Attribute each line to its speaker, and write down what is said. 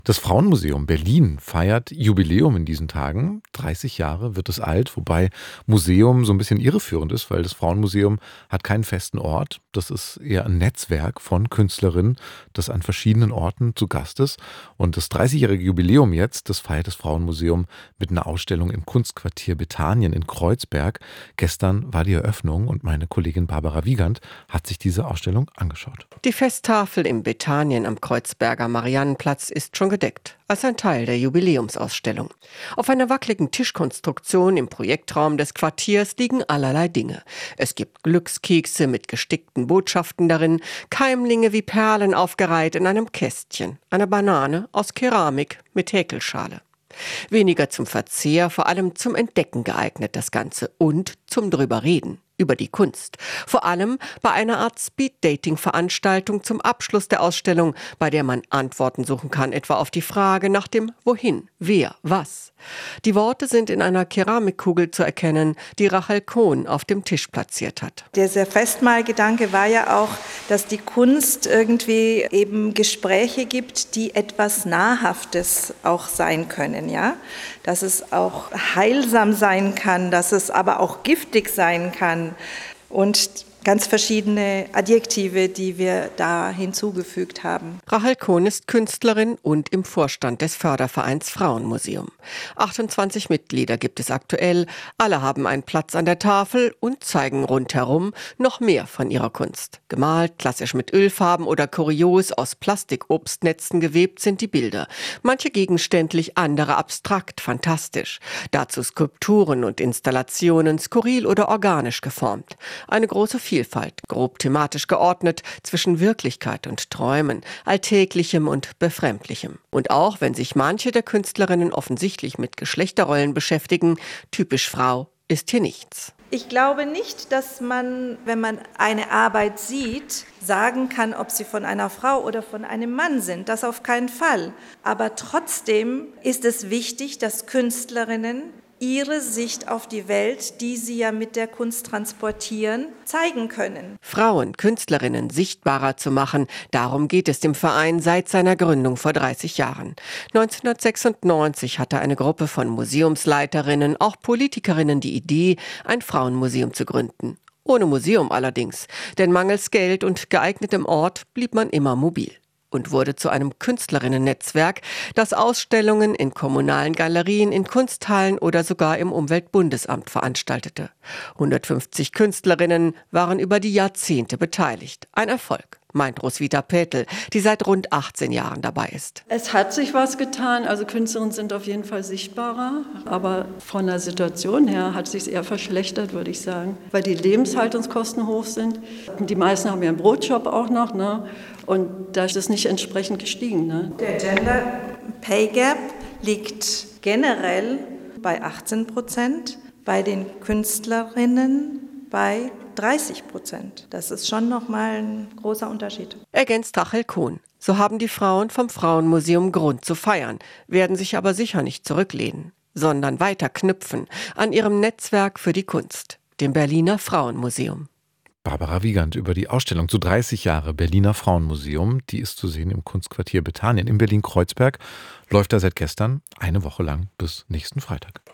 Speaker 1: Das Frauenmuseum Berlin feiert Jubiläum in diesen Tagen. 30 Jahre wird es alt, wobei Museum so ein bisschen irreführend ist, weil das Frauenmuseum hat keinen festen Ort. Das ist eher ein Netzwerk von Künstlerinnen, das an verschiedenen Orten zu Gast ist. Und das 30-jährige Jubiläum jetzt, das feiert das Frauenmuseum mit einer Ausstellung im Kunstquartier Bethanien in Kreuzberg. Gestern war die Eröffnung und meine Kollegin Barbara Wiegand hat sich diese Ausstellung angeschaut.
Speaker 2: Die Festtafel im Bethanien am Kreuzberger Mariannenplatz ist schon gedeckt, als ein Teil der Jubiläumsausstellung. Auf einer wackeligen Tischkonstruktion im Projektraum des Quartiers liegen allerlei Dinge. Es gibt Glückskekse mit gestickten Botschaften darin, Keimlinge wie Perlen aufgereiht in einem Kästchen, eine Banane aus Keramik mit Häkelschale. Weniger zum Verzehr, vor allem zum Entdecken geeignet das Ganze und zum Drüberreden über die Kunst. Vor allem bei einer Art Speed-Dating-Veranstaltung zum Abschluss der Ausstellung, bei der man Antworten suchen kann, etwa auf die Frage nach dem Wohin, wer, was. Die Worte sind in einer Keramikkugel zu erkennen, die Rachel Kohn auf dem Tisch platziert hat.
Speaker 3: Der Festmahlgedanke war ja auch, dass die Kunst irgendwie eben Gespräche gibt, die etwas Nahrhaftes auch sein können, ja? Dass es auch heilsam sein kann, dass es aber auch giftig sein kann und ganz verschiedene Adjektive, die wir da hinzugefügt haben.
Speaker 2: Rachel Kohn ist Künstlerin und im Vorstand des Fördervereins Frauenmuseum. 28 Mitglieder gibt es aktuell. Alle haben einen Platz an der Tafel und zeigen rundherum noch mehr von ihrer Kunst. Gemalt, klassisch mit Ölfarben oder kurios aus Plastikobstnetzen gewebt sind die Bilder. Manche gegenständlich, andere abstrakt, fantastisch. Dazu Skulpturen und Installationen, skurril oder organisch geformt. Eine große Vielfalt, grob thematisch geordnet zwischen Wirklichkeit und Träumen, Alltäglichem und Befremdlichem. Und auch wenn sich manche der Künstlerinnen offensichtlich mit Geschlechterrollen beschäftigen, typisch Frau ist hier nichts.
Speaker 3: Ich glaube nicht, dass man, wenn man eine Arbeit sieht, sagen kann, ob sie von einer Frau oder von einem Mann sind. Das auf keinen Fall. Aber trotzdem ist es wichtig, dass Künstlerinnen ihre Sicht auf die Welt, die sie ja mit der Kunst transportieren, zeigen können.
Speaker 2: Frauen, Künstlerinnen sichtbarer zu machen, darum geht es dem Verein seit seiner Gründung vor 30 Jahren. 1996 hatte eine Gruppe von Museumsleiterinnen, auch Politikerinnen die Idee, ein Frauenmuseum zu gründen. Ohne Museum allerdings, denn mangels Geld und geeignetem Ort blieb man immer mobil. Und wurde zu einem Künstlerinnen-Netzwerk, das Ausstellungen in kommunalen Galerien, in Kunsthallen oder sogar im Umweltbundesamt veranstaltete. 150 Künstlerinnen waren über die Jahrzehnte beteiligt. Ein Erfolg, meint Roswitha Pätel, die seit rund 18 Jahren dabei ist.
Speaker 4: Es hat sich was getan, also Künstlerinnen sind auf jeden Fall sichtbarer, aber von der Situation her hat es sich eher verschlechtert, würde ich sagen, weil die Lebenshaltungskosten hoch sind. Die meisten haben ja einen Brotjob auch noch, ne? Und da ist es nicht entsprechend gestiegen. Ne?
Speaker 3: Der Gender Pay Gap liegt generell bei 18%, bei den Künstlerinnen bei 30%. Das ist schon nochmal ein großer Unterschied.
Speaker 2: Ergänzt Rachel Kohn. So haben die Frauen vom Frauenmuseum Grund zu feiern, werden sich aber sicher nicht zurücklehnen, sondern weiter knüpfen an ihrem Netzwerk für die Kunst, dem Berliner Frauenmuseum.
Speaker 1: Barbara Wiegand über die Ausstellung zu 30 Jahre Berliner Frauenmuseum. Die ist zu sehen im Kunstquartier Bethanien in Berlin-Kreuzberg. Läuft da seit gestern eine Woche lang bis nächsten Freitag.